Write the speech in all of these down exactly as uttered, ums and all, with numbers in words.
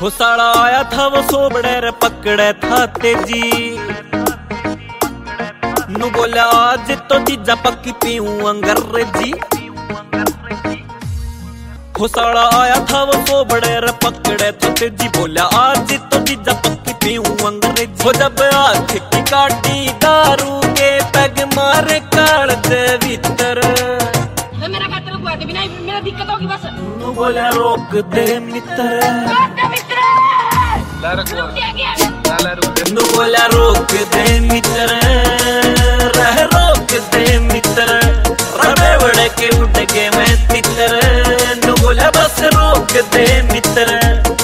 हो साला आया था वो सोबड़े रे पकड़े था तेजी नु बोला आज तो जीजा पक्की पीऊं अंग्रेजी। हो साला आया था वो सोबड़े रे पकड़े था तेजी बोला आज तो जीजा पक्की पीऊं अंग्रेजी। हो जब आंख की काटी दारू के पैग मारे काल दे भीतर मेरा खातर हुआ के बिना मेरा दिक्कत होगी बस। नु बोला रोक दे मित्र नु बोला रोक दे मित्र रह रोक दे मित्र रवे बड़े के उठ के मैं तितर नु बोला बस रोक दे मित्र।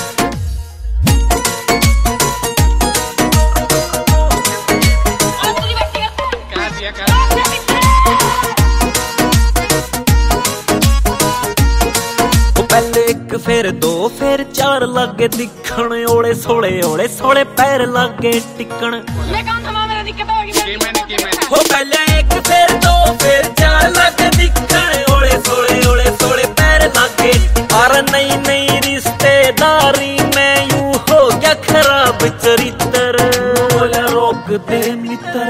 पहले एक फिर दो फिर चार लागे दिखण ओले सोले ओले सोले पैर लागे टिकण। हो पहले एक फिर दो फिर चार लागे दिखण ओले सोले ओले सोले पैर लागे। और नई नई रिश्तेदारी में यूं हो गया खराब चरित्र बोला रोक दे मित्र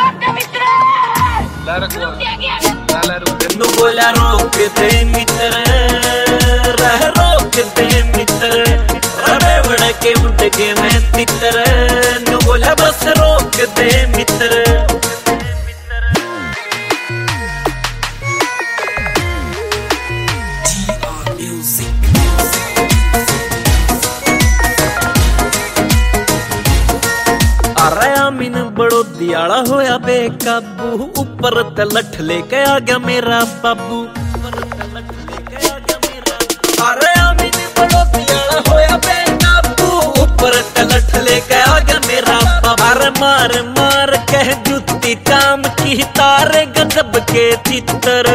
नु बोला रोक दे मित्र रह रोक दे मित्र रवे बड़े के उठ के मैं तितर नु बोला बस रोक दे मित्र। अरे अमीन बड़ो दियाला होया बेकाबू ऊपर ते लठ लेके आ गया मेरा बाबू। अरे अमीन बड़ो दियाला होया बेकाबू ऊपर ते लठ लेके आ गया मेरा बाबू। अरे मार मार कह जुत्ती काम की तारे गजब के चित्र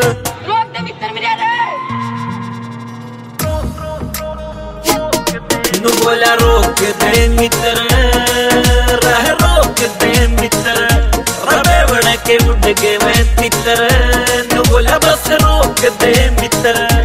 नु बोला रोक दे मित्र रह रोक दे मित्र रवे बड़े के उठ के मैं तितर नु बोला बस रोक दे मित्र।